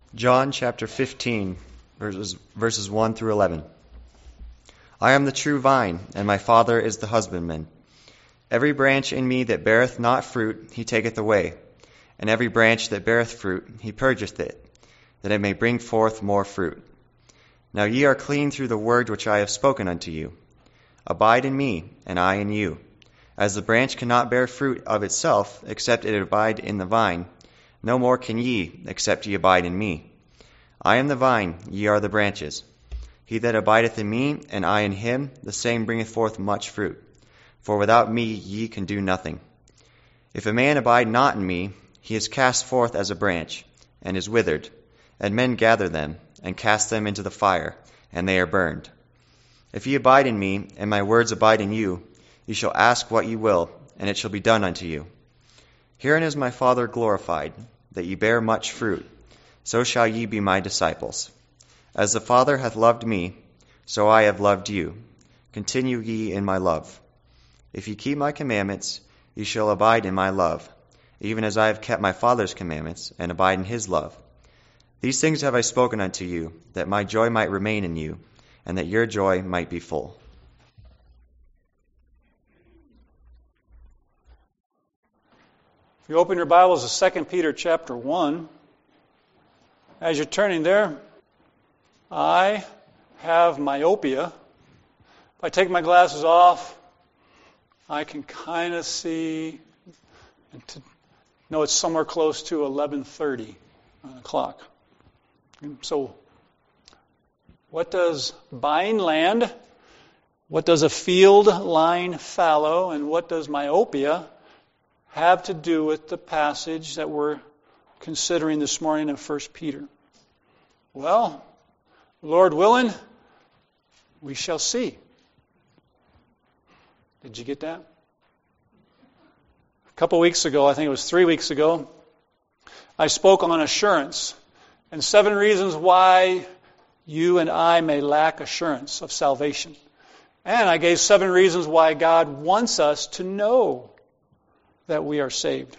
John chapter 15, verses 1 through 11. I am the true vine, and my Father is the husbandman. Every branch in me that beareth not fruit, he taketh away. And every branch that beareth fruit, he purgeth it, that it may bring forth more fruit. Now ye are clean through the word which I have spoken unto you. Abide in me, and I in you. As the branch cannot bear fruit of itself, except it abide in the vine, no more can ye, except ye abide in me. I am the vine, ye are the branches. He that abideth in me, and I in him, the same bringeth forth much fruit. For without me ye can do nothing. If a man abide not in me, he is cast forth as a branch, and is withered. And men gather them, and cast them into the fire, and they are burned. If ye abide in me, and my words abide in you, ye shall ask what ye will, and it shall be done unto you. Herein is my Father glorified, that ye bear much fruit, so shall ye be my disciples. As the Father hath loved me, so I have loved you. Continue ye in my love. If ye keep my commandments, ye shall abide in my love, even as I have kept my Father's commandments, and abide in his love. These things have I spoken unto you, that my joy might remain in you, and that your joy might be full. If you open your Bibles to 2 Peter chapter 1, as you're turning there, I have myopia. If I take my glasses off, I can kind of see, it's somewhere close to 11:30 on the clock. So, what does buying land, what does a field lying fallow, and what does myopia have to do with the passage that we're considering this morning in 1 Peter? Well, Lord willing, we shall see. Did you get that? A couple weeks ago, I think it was 3 weeks ago, I spoke on assurance and 7 reasons why you and I may lack assurance of salvation. And I gave 7 reasons why God wants us to know that we are saved.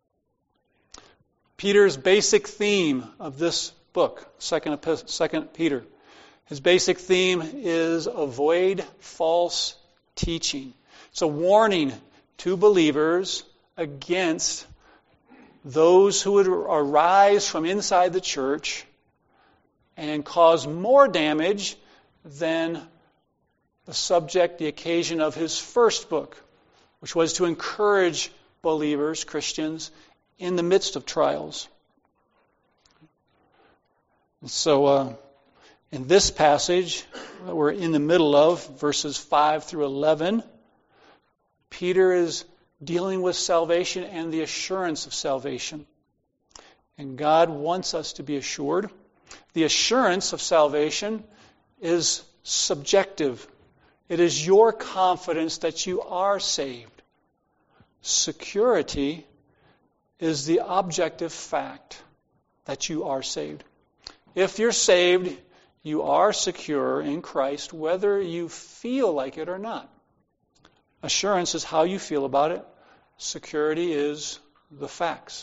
Peter's basic theme of this book, 2 Peter, his basic theme is avoid false teaching. It's a warning to believers against those who would arise from inside the church and cause more damage than the occasion of his first book, which was to encourage believers, Christians, in the midst of trials. So, in this passage that we're in the middle of, verses 5 through 11, Peter is dealing with salvation and the assurance of salvation. And God wants us to be assured. The assurance of salvation is subjective. It is your confidence that you are saved. Security is the objective fact that you are saved. If you're saved, you are secure in Christ, whether you feel like it or not. Assurance is how you feel about it. Security is the facts,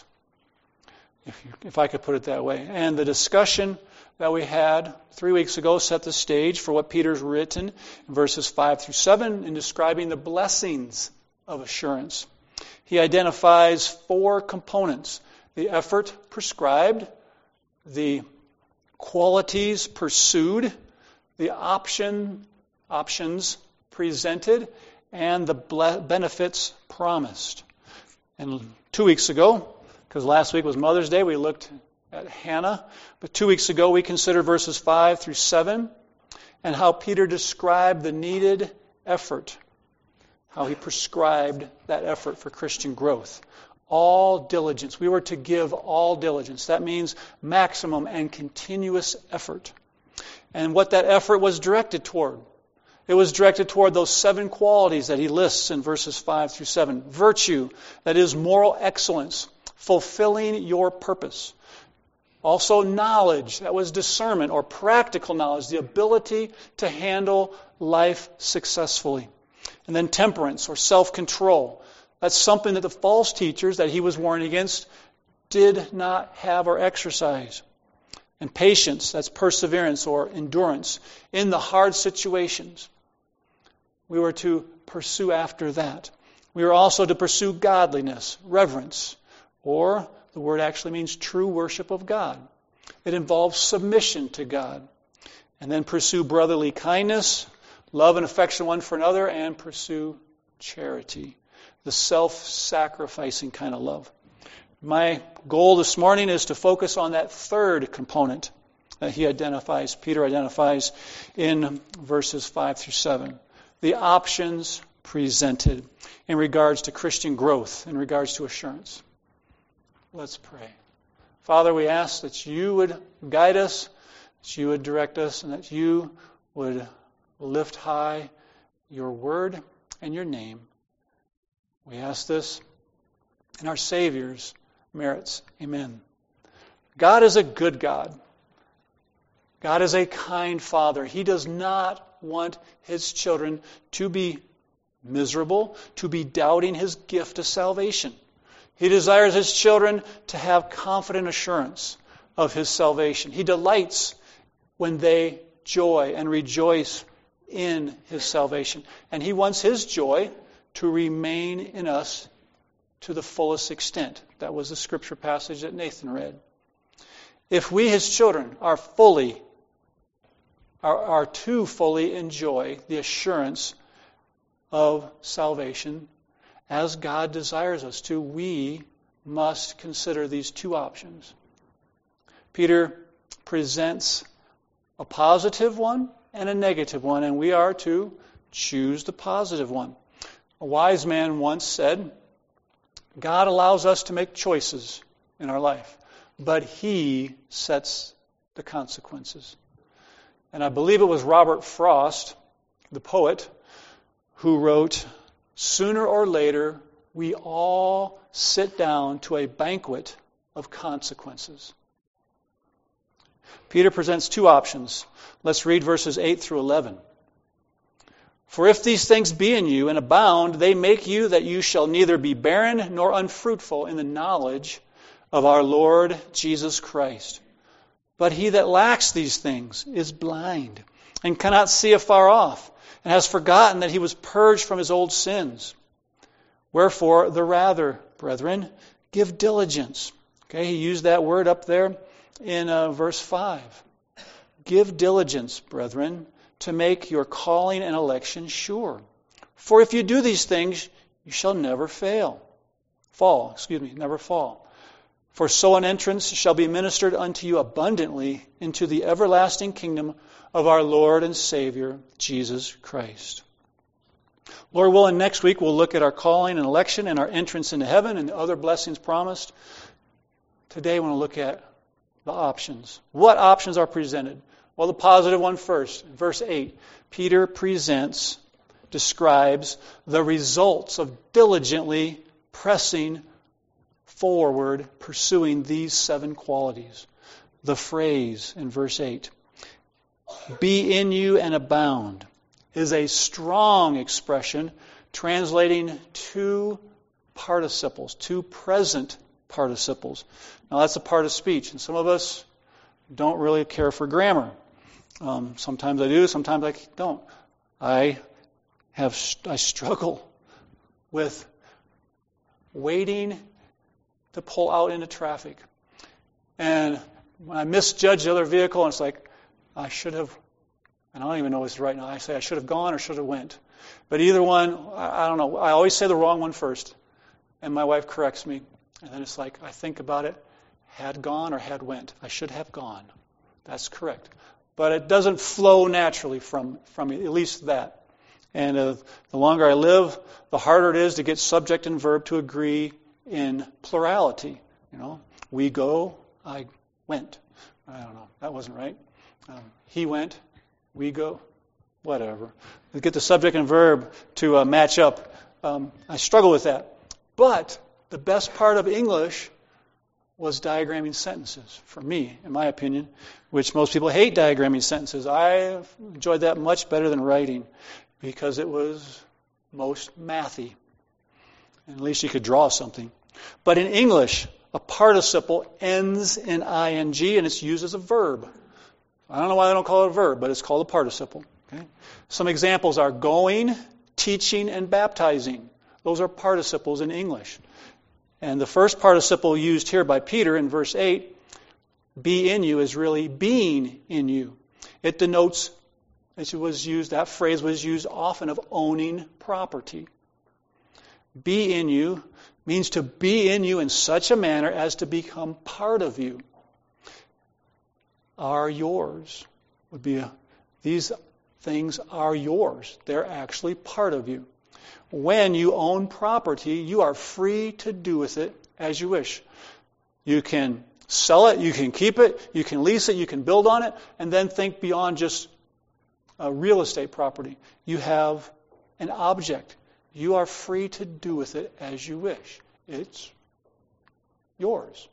if I could put it that way. And the discussion that we had 3 weeks ago set the stage for what Peter's written in verses 5 through 7 in describing the blessings of assurance. He identifies 4 components: the effort prescribed, the qualities pursued, the options presented, and the benefits promised. And 2 weeks ago, because last week was Mother's Day, we looked at Hannah. But 2 weeks ago, we considered verses 5 through 7 and how Peter described the needed effort, how he prescribed that effort for Christian growth. All diligence. We were to give all diligence. That means maximum and continuous effort. And what that effort was directed toward. It was directed toward those 7 qualities that he lists in verses 5 through 7. Virtue, that is moral excellence, fulfilling your purpose. Also knowledge, that was discernment or practical knowledge, the ability to handle life successfully. And then temperance or self-control. That's something that the false teachers that he was warning against did not have or exercise. And patience, that's perseverance or endurance in the hard situations. We were to pursue after that. We are also to pursue godliness, reverence, or the word actually means true worship of God. It involves submission to God. And then pursue brotherly kindness, love and affection one for another, and pursue charity, the self-sacrificing kind of love. My goal this morning is to focus on that third component that Peter identifies in verses 5 through 7. The options presented in regards to Christian growth, in regards to assurance. Let's pray. Father, we ask that you would guide us, that you would direct us, and that you would lift high your word and your name. We ask this in our Savior's merits. Amen. God is a good God. God is a kind Father. He does not want His children to be miserable, to be doubting His gift of salvation. He desires His children to have confident assurance of His salvation. He delights when they joy and rejoice in His salvation. And He wants His joy to remain in us to the fullest extent. That was the scripture passage that Nathan read. If we, His children, are to fully enjoy the assurance of salvation, as God desires us to, we must consider these two options. Peter presents a positive one and a negative one, and we are to choose the positive one. A wise man once said, God allows us to make choices in our life, but He sets the consequences. And I believe it was Robert Frost, the poet, who wrote, "Sooner or later, we all sit down to a banquet of consequences." Peter presents two options. Let's read verses 8 through 11. For if these things be in you and abound, they make you that you shall neither be barren nor unfruitful in the knowledge of our Lord Jesus Christ. But he that lacks these things is blind and cannot see afar off, and has forgotten that he was purged from his old sins. Wherefore, the rather, brethren, give diligence. Okay, he used that word up there in verse 5. Give diligence, brethren, to make your calling and election sure. For if you do these things, you shall never fall. For so an entrance shall be ministered unto you abundantly into the everlasting kingdom of our Lord and Savior, Jesus Christ. Lord willing, next week we'll look at our calling and election and our entrance into heaven and the other blessings promised. Today I want to look at the options. What options are presented? Well, the positive one first. Verse 8, Peter describes the results of diligently pressing forward, pursuing these 7 qualities. The phrase in verse 8, be in you and abound, is a strong expression translating two participles, two present participles. Now that's a part of speech, and some of us don't really care for grammar. Sometimes I do, sometimes I don't. I struggle with waiting to pull out into traffic. And when I misjudge the other vehicle, and it's like, I should have, and I don't even know if it's right now, I say I should have gone or should have went. But either one, I don't know. I always say the wrong one first. And my wife corrects me. And then it's like, I think about it, had gone or had went. I should have gone. That's correct. But it doesn't flow naturally from me, at least that. And the longer I live, the harder it is to get subject and verb to agree in plurality. We go, I went. I don't know. That wasn't right. He went, we go, whatever. To get the subject and verb to match up. I struggle with that. But the best part of English was diagramming sentences, for me, in my opinion, which most people hate diagramming sentences. I enjoyed that much better than writing because it was most mathy. And at least you could draw something. But in English, a participle ends in ing, and it's used as a verb. I don't know why they don't call it a verb, but it's called a participle. Okay? Some examples are going, teaching, and baptizing. Those are participles in English. And the first participle used here by Peter in verse 8, be in you, is really being in you. It denotes, that phrase was used often of owning property. Be in you means to be in you in such a manner as to become part of you. Are yours would be these things are yours. They're actually part of you. When you own property, you are free to do with it as you wish. You can sell it, you can keep it, you can lease it, you can build on it, and then think beyond just real estate property. You have an object. You are free to do with it as you wish. It's yours.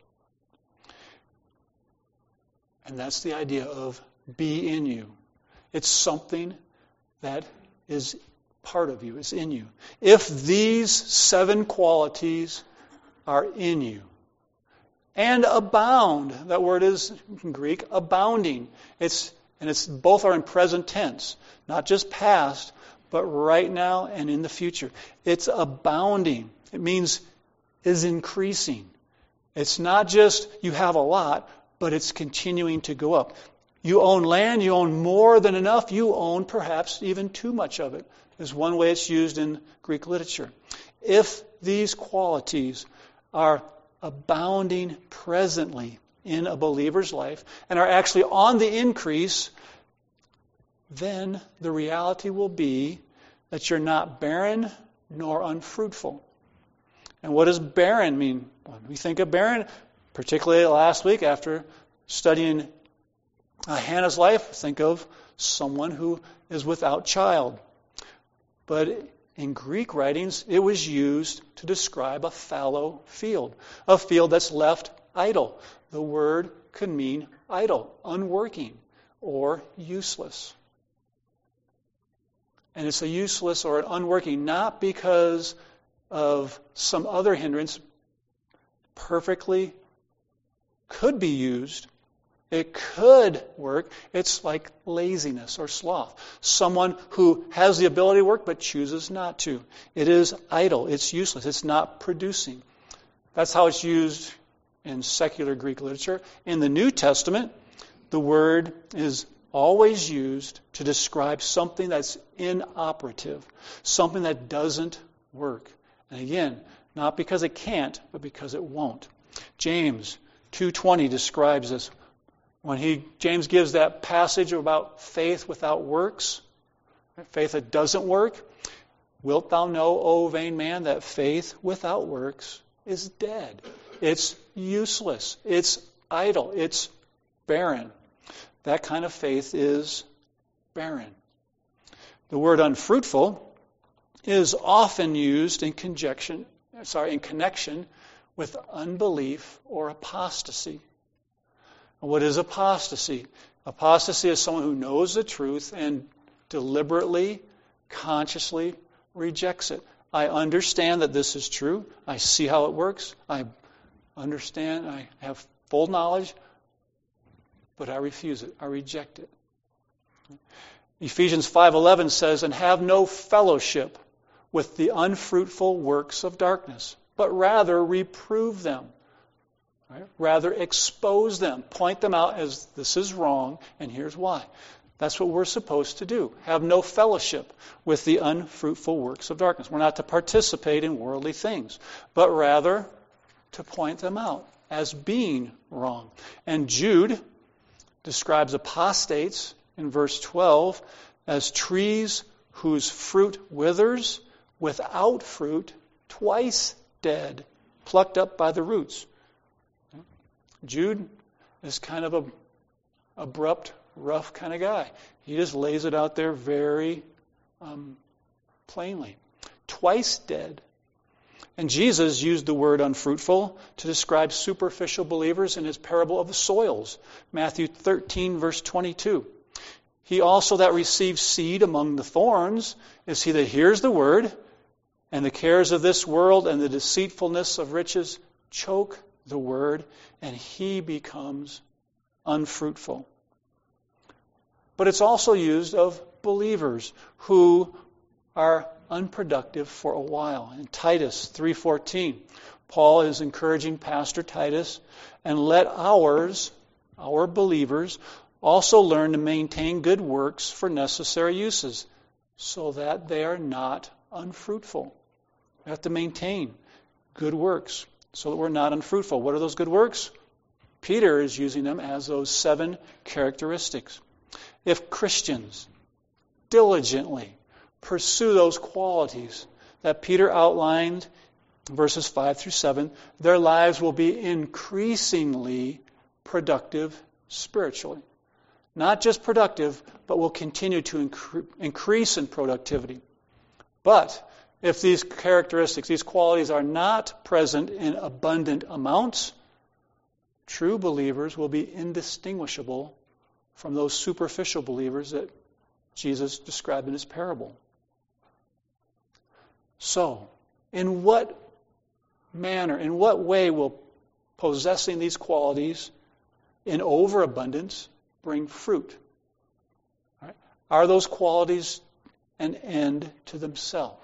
And that's the idea of be in you. It's something that is part of you, is in you. If these 7 qualities are in you and abound, that word is in Greek, abounding. It's both are in present tense, not just past, but right now and in the future. It's abounding. It means is increasing. It's not just you have a lot, but it's continuing to go up. You own land, you own more than enough, you own perhaps even too much of it, is one way it's used in Greek literature. If these qualities are abounding presently in a believer's life and are actually on the increase, then the reality will be that you're not barren nor unfruitful. And what does barren mean? When we think of barren, particularly last week after studying Hannah's life, think of someone who is without child. But in Greek writings, it was used to describe a fallow field, a field that's left idle. The word could mean idle, unworking, or useless. And it's a useless or an unworking, not because of some other hindrance, perfectly could be used. It could work. It's like laziness or sloth. Someone who has the ability to work but chooses not to. It is idle. It's useless. It's not producing. That's how it's used in secular Greek literature. In the New Testament, the word is always used to describe something that's inoperative, something that doesn't work. And again, not because it can't, but because it won't. James 2:20 describes this. When James gives that passage about faith without works, faith that doesn't work, wilt thou know, O vain man, that faith without works is dead. It's useless. It's idle. It's barren. That kind of faith is barren. The word unfruitful is often used in connection with unbelief or apostasy. What is apostasy? Apostasy is someone who knows the truth and deliberately, consciously rejects it. I understand that this is true. I see how it works. I understand. I have full knowledge, but I refuse it. I reject it. Ephesians 5:11 says, and have no fellowship with the unfruitful works of darkness, but rather reprove them. Right? Rather expose them, point them out as this is wrong, and here's why. That's what we're supposed to do. Have no fellowship with the unfruitful works of darkness. We're not to participate in worldly things, but rather to point them out as being wrong. And Jude describes apostates in verse 12 as trees whose fruit withers, without fruit, twice dead, plucked up by the roots. Jude is kind of a abrupt, rough kind of guy. He just lays it out there very plainly. Twice dead. And Jesus used the word unfruitful to describe superficial believers in his parable of the soils. Matthew 13, verse 22. He also that receives seed among the thorns is he that hears the word, and the cares of this world and the deceitfulness of riches choke the word, and he becomes unfruitful. But it's also used of believers who are unproductive for a while. In Titus 3:14, Paul is encouraging Pastor Titus, and let our believers, also learn to maintain good works for necessary uses, so that they are not unfruitful. We have to maintain good works so that we're not unfruitful. What are those good works? Peter is using them as those 7 characteristics. If Christians diligently pursue those qualities that Peter outlined in verses 5 through 7, their lives will be increasingly productive spiritually. Not just productive, but will continue to increase in productivity. But if these characteristics, these qualities are not present in abundant amounts, true believers will be indistinguishable from those superficial believers that Jesus described in his parable. So, in what manner, in what way will possessing these qualities in overabundance bring fruit? Right? Are those qualities an end to themselves?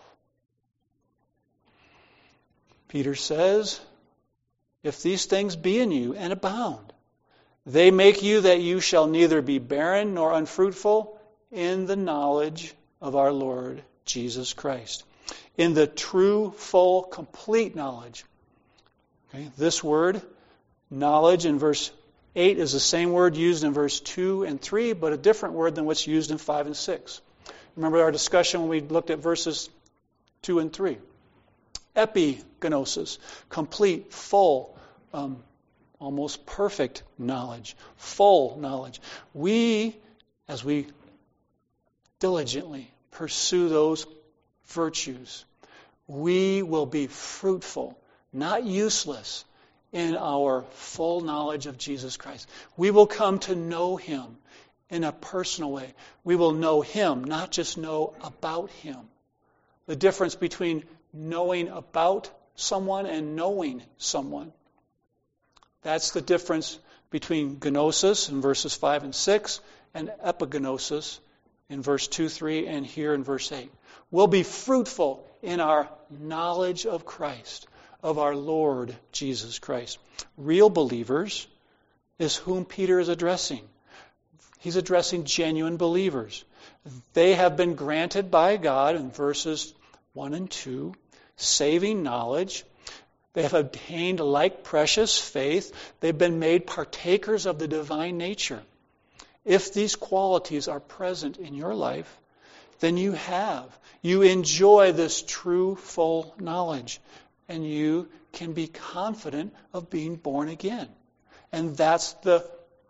Peter says, if these things be in you and abound, they make you that you shall neither be barren nor unfruitful in the knowledge of our Lord Jesus Christ. In the true, full, complete knowledge. Okay? This word, knowledge, in verse 8 is the same word used in verse 2 and 3, but a different word than what's used in 5 and 6. Remember our discussion when we looked at verses 2 and 3. Epigenosis, complete, full, almost perfect knowledge, full knowledge. As we diligently pursue those virtues, we will be fruitful, not useless, in our full knowledge of Jesus Christ. We will come to know him in a personal way. We will know him, not just know about him. The difference between knowing about someone and knowing someone. That's the difference between gnosis in verses 5 and 6 and epigenosis in verse 2, 3, and here in verse 8. We'll be fruitful in our knowledge of Christ, of our Lord Jesus Christ. Real believers is whom Peter is addressing. He's addressing genuine believers. They have been granted by God in verses 1 and 2, saving knowledge. They have obtained like precious faith. They've been made partakers of the divine nature. If these qualities are present in your life, then you enjoy this true, full knowledge. And you can be confident of being born again. And that's the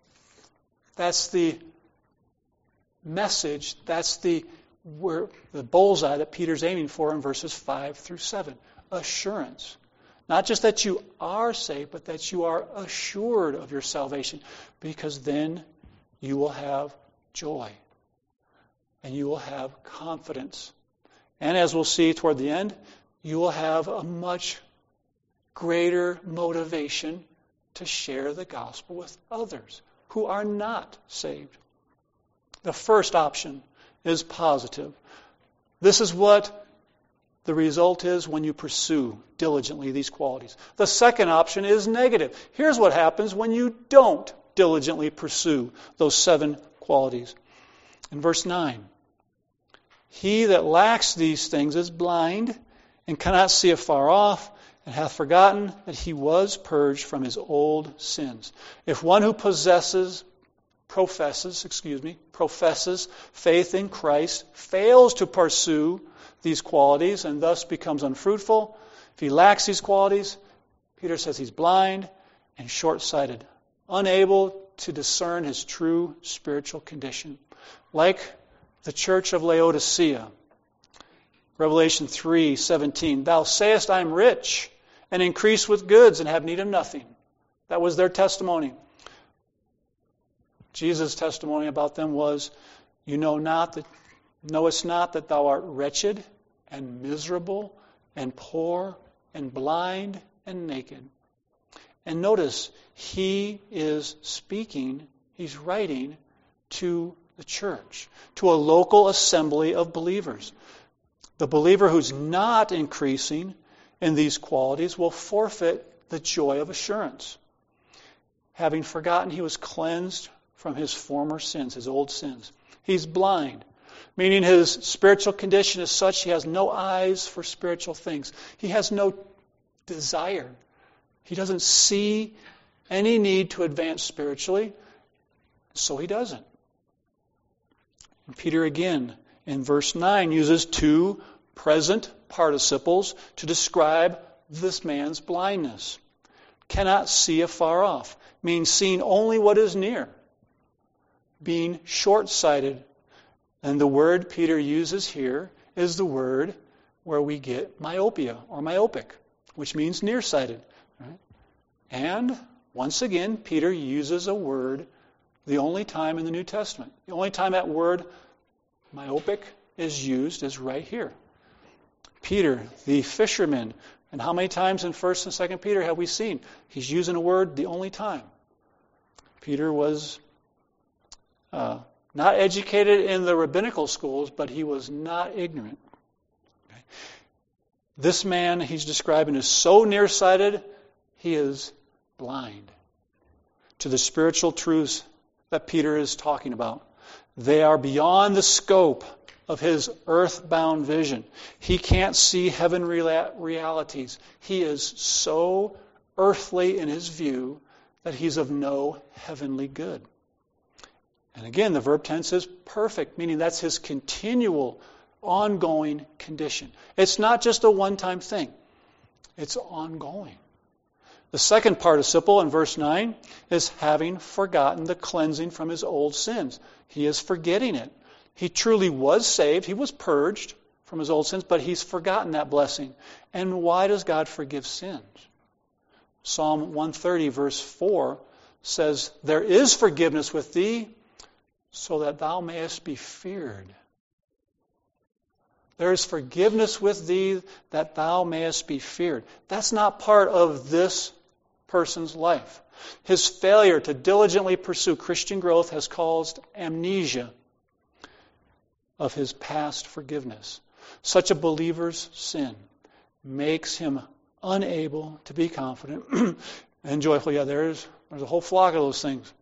message, that's the bullseye that Peter's aiming for in verses 5 through 7. Assurance. Not just that you are saved, but that you are assured of your salvation. Because then you will have joy. And you will have confidence. And as we'll see toward the end, you will have a much greater motivation to share the gospel with others who are not saved. The first option is positive. This is what the result is when you pursue diligently these qualities. The second option is negative. Here's what happens when you don't diligently pursue those 7 qualities. In verse 9, he that lacks these things is blind and cannot see afar off, and hath forgotten that he was purged from his old sins. If one who professes faith in Christ fails to pursue these qualities and thus becomes unfruitful, if he lacks these qualities, Peter says he's blind and short-sighted, unable to discern his true spiritual condition. Like the church of Laodicea, Revelation 3:17, thou sayest, I am rich, and increase with goods, and have need of nothing. That was their testimony. Jesus' testimony about them was, knowest not that thou art wretched, and miserable, and poor, and blind, and naked. And notice, he is speaking, he's writing to the church, to a local assembly of believers. The believer who's not increasing in these qualities will forfeit the joy of assurance, having forgotten he was cleansed from his former sins, his old sins. He's blind, meaning his spiritual condition is such he has no eyes for spiritual things. He has no desire. He doesn't see any need to advance spiritually, so he doesn't. And Peter again, in verse 9, uses two present participles to describe this man's blindness. Cannot see afar off, means seeing only what is near. Being short-sighted. And the word Peter uses here is the word where we get myopia or myopic, which means nearsighted. Right? And once again, Peter uses a word the only time in the New Testament. The only time that word myopic is used is right here. Peter, the fisherman. And how many times in 1 and 2 Peter have we seen? He's using a word the only time. Peter was not educated in the rabbinical schools, but he was not ignorant. Okay. This man he's describing is so nearsighted, he is blind to the spiritual truths that Peter is talking about. They are beyond the scope of his earthbound vision. He can't see heaven realities. He is so earthly in his view that he's of no heavenly good. And again, the verb tense is perfect, meaning that's his continual, ongoing condition. It's not just a one-time thing. It's ongoing. The second participle in verse 9 is having forgotten the cleansing from his old sins. He is forgetting it. He truly was saved. He was purged from his old sins, but he's forgotten that blessing. And why does God forgive sins? Psalm 130, verse 4 says, "There is forgiveness with thee, so that thou mayest be feared." There is forgiveness with thee that thou mayest be feared. That's not part of this person's life. His failure to diligently pursue Christian growth has caused amnesia of his past forgiveness. Such a believer's sin makes him unable to be confident and joyful. Yeah, there's a whole flock of those things.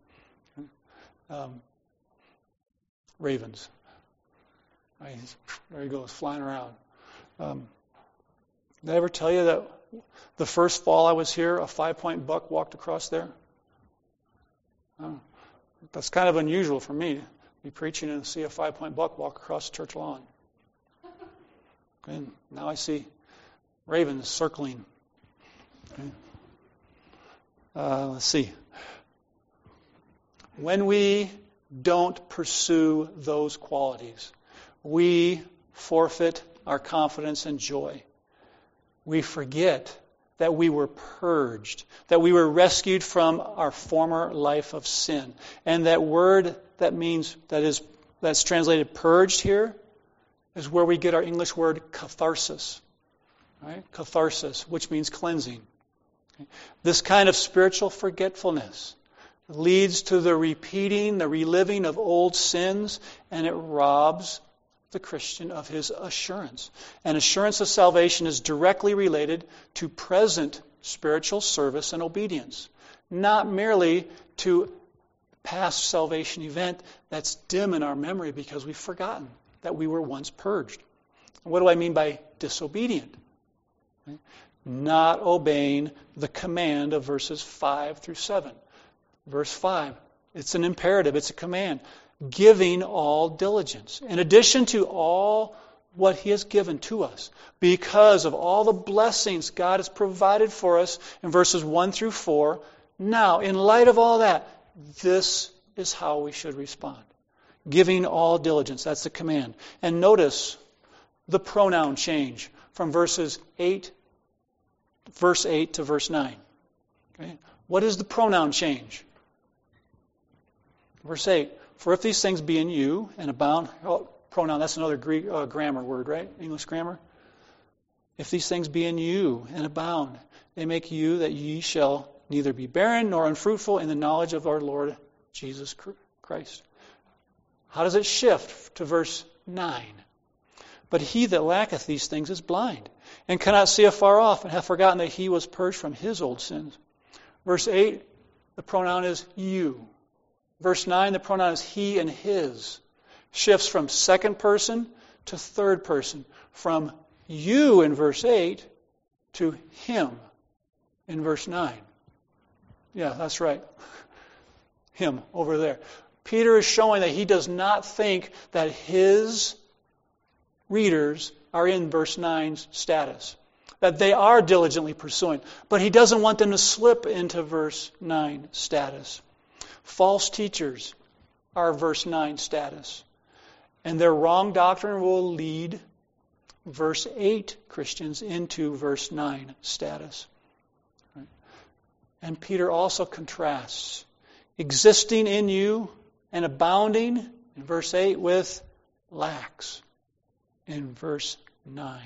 Ravens. There he goes, flying around. Did I ever tell you that the first fall I was here, a 5-point buck walked across there? That's kind of unusual for me to be preaching and see a 5-point buck walk across the church lawn. And now I see ravens circling. Okay. Let's see. When we don't pursue those qualities, we forfeit our confidence and joy. We forget that we were purged, that we were rescued from our former life of sin. And that word that's translated purged here is where we get our English word catharsis. Right? Catharsis, which means cleansing. Okay. This kind of spiritual forgetfulness leads to the repeating, the reliving of old sins, and it robs the Christian of his assurance. And assurance of salvation is directly related to present spiritual service and obedience, not merely to past salvation event that's dim in our memory because we've forgotten that we were once purged. What do I mean by disobedient? Not obeying the command of verses 5 through 7. Verse 5, it's an imperative, it's a command. Giving all diligence. In addition to all what He has given to us, because of all the blessings God has provided for us in verses 1 through 4, now, in light of all that, this is how we should respond. Giving all diligence, that's the command. And notice the pronoun change from verse 8 to verse 9. Okay? What is the pronoun change? Verse 8, for if these things be in you and abound, pronoun, that's another Greek grammar word, right? English grammar. If these things be in you and abound, they make you that ye shall neither be barren nor unfruitful in the knowledge of our Lord Jesus Christ. How does it shift to verse 9? But he that lacketh these things is blind, and cannot see afar off, and hath forgotten that he was purged from his old sins. Verse 8, the pronoun is you. Verse 9, the pronoun is he and his. Shifts from second person to third person. From you in verse 8 to him in verse 9. Yeah, that's right. Him over there. Peter is showing that he does not think that his readers are in verse 9's status, that they are diligently pursuing. But he doesn't want them to slip into verse 9 status. False teachers are verse 9 status. And their wrong doctrine will lead verse 8 Christians into verse 9 status. And Peter also contrasts existing in you and abounding in verse 8 with lacks in verse 9.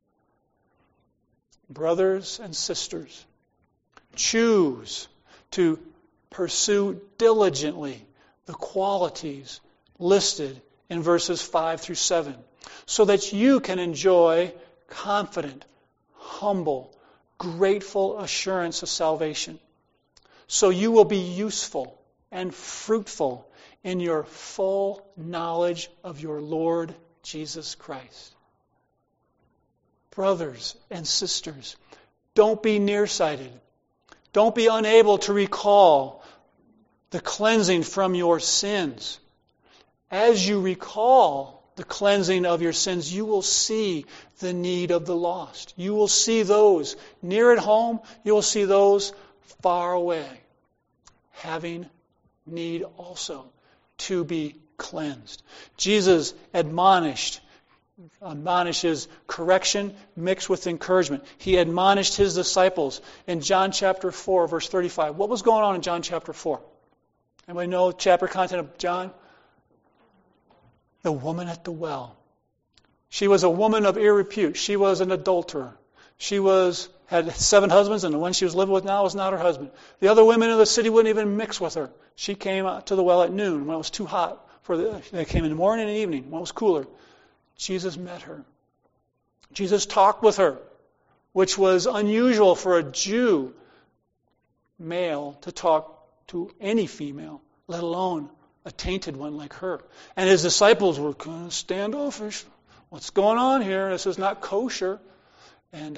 Brothers and sisters, choose to pursue diligently the qualities listed in verses 5 through 7, so that you can enjoy confident, humble, grateful assurance of salvation. So you will be useful and fruitful in your full knowledge of your Lord Jesus Christ. Brothers and sisters, don't be nearsighted. Don't be unable to recall the cleansing from your sins. As you recall the cleansing of your sins, you will see the need of the lost. You will see those near at home. You will see those far away, having need also to be cleansed. Jesus admonishes correction mixed with encouragement. He admonished his disciples in John chapter 4, verse 35. What was going on in John chapter 4? Anybody know chapter content of John? The woman at the well. She was a woman of ill repute. She was an adulterer. She had 7 husbands, and the one she was living with now was not her husband. The other women of the city wouldn't even mix with her. She came out to the well at noon when it was too hot. They came in the morning and evening when it was cooler. Jesus met her. Jesus talked with her, which was unusual for a Jew male to talk to any female, let alone a tainted one like her. And his disciples were kind of standoffish. What's going on here? This is not kosher. And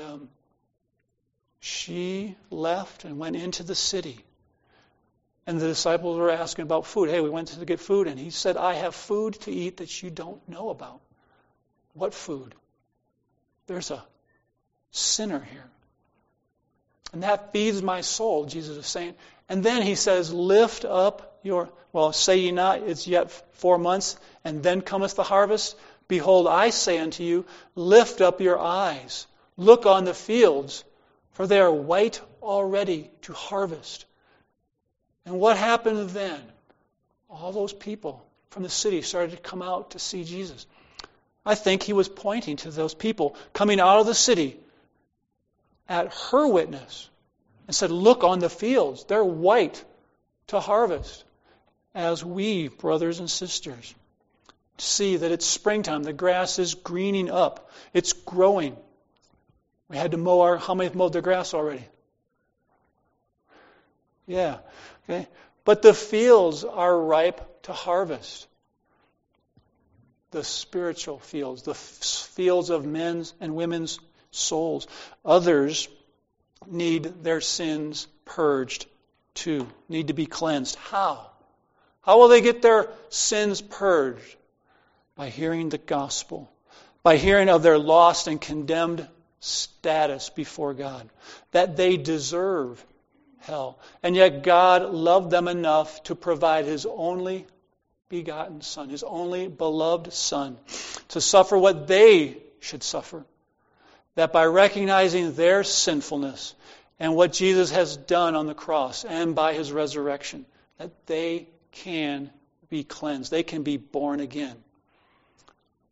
she left and went into the city. And the disciples were asking about food. Hey, we went to get food. And he said, I have food to eat that you don't know about. What food? There's a sinner here. And that feeds my soul, Jesus is saying. And then he says, lift up your, say ye not, it's yet 4 months, and then cometh the harvest. Behold, I say unto you, lift up your eyes. Look on the fields, for they are white already to harvest. And what happened then? All those people from the city started to come out to see Jesus. I think he was pointing to those people coming out of the city at her witness and said, look on the fields. They're white to harvest. As we, brothers and sisters, see that it's springtime. The grass is greening up. It's growing. We had to mow how many have mowed their grass already? Yeah. Okay. But the fields are ripe to harvest. The spiritual fields, the fields of men's and women's souls. Others need their sins purged too, need to be cleansed. How? How will they get their sins purged? By hearing the gospel, by hearing of their lost and condemned status before God, that they deserve hell. And yet God loved them enough to provide His only begotten Son, His only beloved Son, to suffer what they should suffer. That by recognizing their sinfulness and what Jesus has done on the cross and by His resurrection, that they can be cleansed. They can be born again.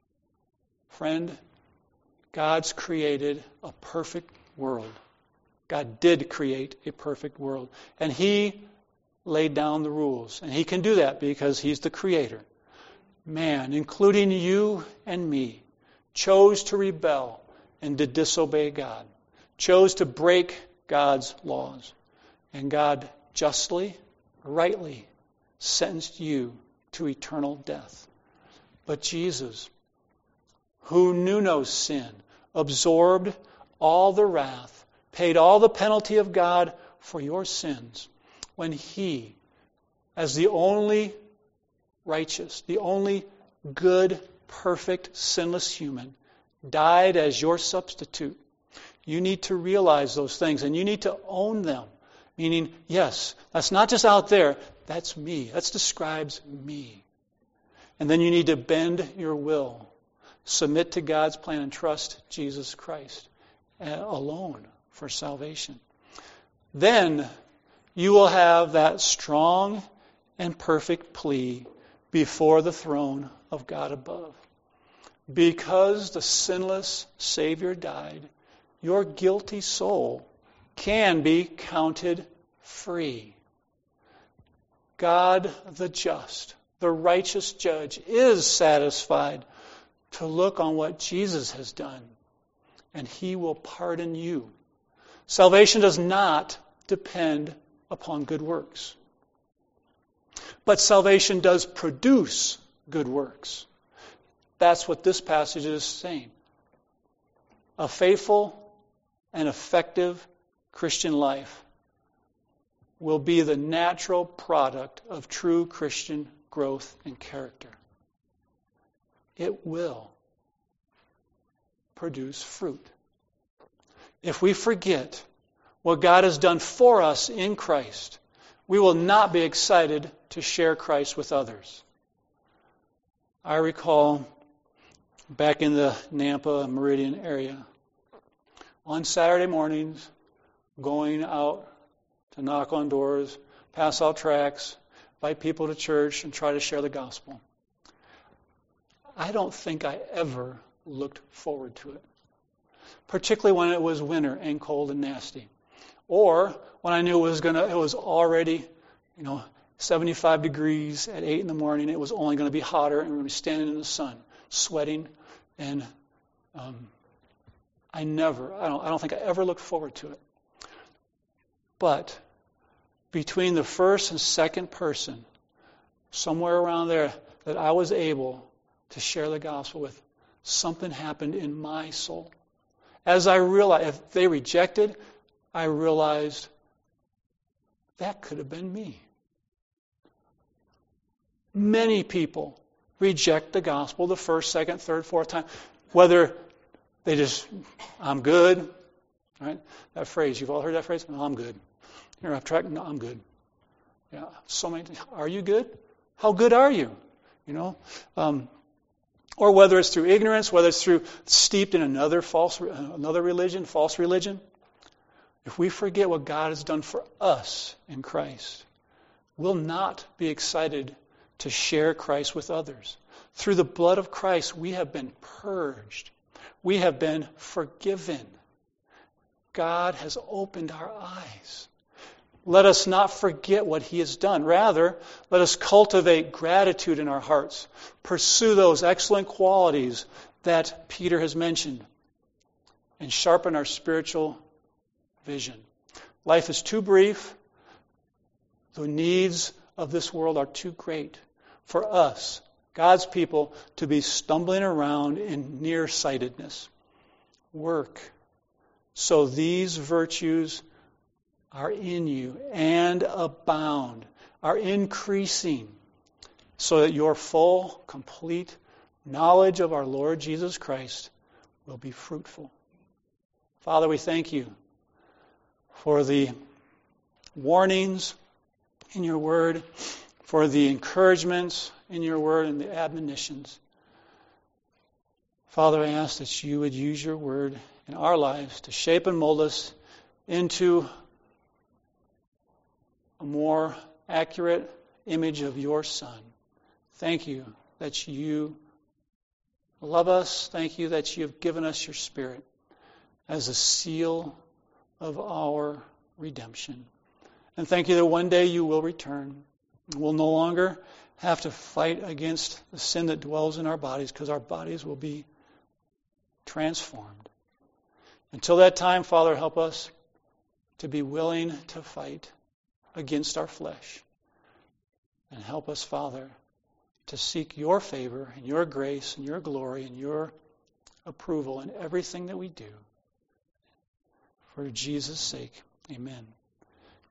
Friend, God's created a perfect world. God did create a perfect world. And He laid down the rules. And He can do that because He's the Creator. Man, including you and me, chose to rebel and to disobey God. Chose to break God's laws. And God justly, rightly sentenced you to eternal death. But Jesus, who knew no sin, absorbed all the wrath, paid all the penalty of God for your sins, when He, as the only righteous, the only good, perfect, sinless human, died as your substitute. You need to realize those things, and you need to own them. Meaning, yes, that's not just out there, that's me. That describes me. And then you need to bend your will, submit to God's plan, and trust Jesus Christ alone for salvation. Then you will have that strong and perfect plea before the throne of God above. Because the sinless Savior died, your guilty soul can be counted free. God the just, the righteous judge, is satisfied to look on what Jesus has done, and He will pardon you. Salvation does not depend upon good works. But salvation does produce good works. That's what this passage is saying. A faithful and effective Christian life will be the natural product of true Christian growth and character. It will produce fruit. If we forget what God has done for us in Christ, we will not be excited to share Christ with others. I recall back in the Nampa Meridian area, on Saturday mornings, going out to knock on doors, pass out tracts, invite people to church, and try to share the gospel. I don't think I ever looked forward to it, particularly when it was winter and cold and nasty, or when I knew it was already, 75 degrees at 8 in the morning. It was only going to be hotter, and we were standing in the sun, sweating, and I don't think I ever looked forward to it. But between the first and second person, somewhere around there, that I was able to share the gospel with, something happened in my soul. As I realized, if they rejected, I realized that could have been me. Many people reject the gospel the first, second, third, fourth time, whether they just, I'm good, right? That phrase, you've all heard that phrase? No, I'm good. You're off track? No, I'm good. Yeah, so many. Are you good? How good are you? Or whether it's through ignorance, whether it's through steeped in another religion, false religion. If we forget what God has done for us in Christ, we'll not be excited to share Christ with others. Through the blood of Christ, we have been purged. We have been forgiven. God has opened our eyes. Let us not forget what He has done. Rather, let us cultivate gratitude in our hearts. Pursue those excellent qualities that Peter has mentioned, and sharpen our spiritual vision. Life is too brief. The needs of this world are too great for us, God's people, to be stumbling around in nearsightedness. Work so these virtues are in you and abound, are increasing, so that your full, complete knowledge of our Lord Jesus Christ will be fruitful. Father, we thank you for the warnings in your word, for the encouragements in your word and the admonitions. Father, I ask that you would use your word in our lives to shape and mold us into a more accurate image of your Son. Thank you that you love us. Thank you that you have given us your Spirit as a seal of our redemption. And thank you that one day you will return. We'll no longer have to fight against the sin that dwells in our bodies because our bodies will be transformed. Until that time, Father, help us to be willing to fight against our flesh. And help us, Father, to seek your favor and your grace and your glory and your approval in everything that we do. For Jesus' sake, amen.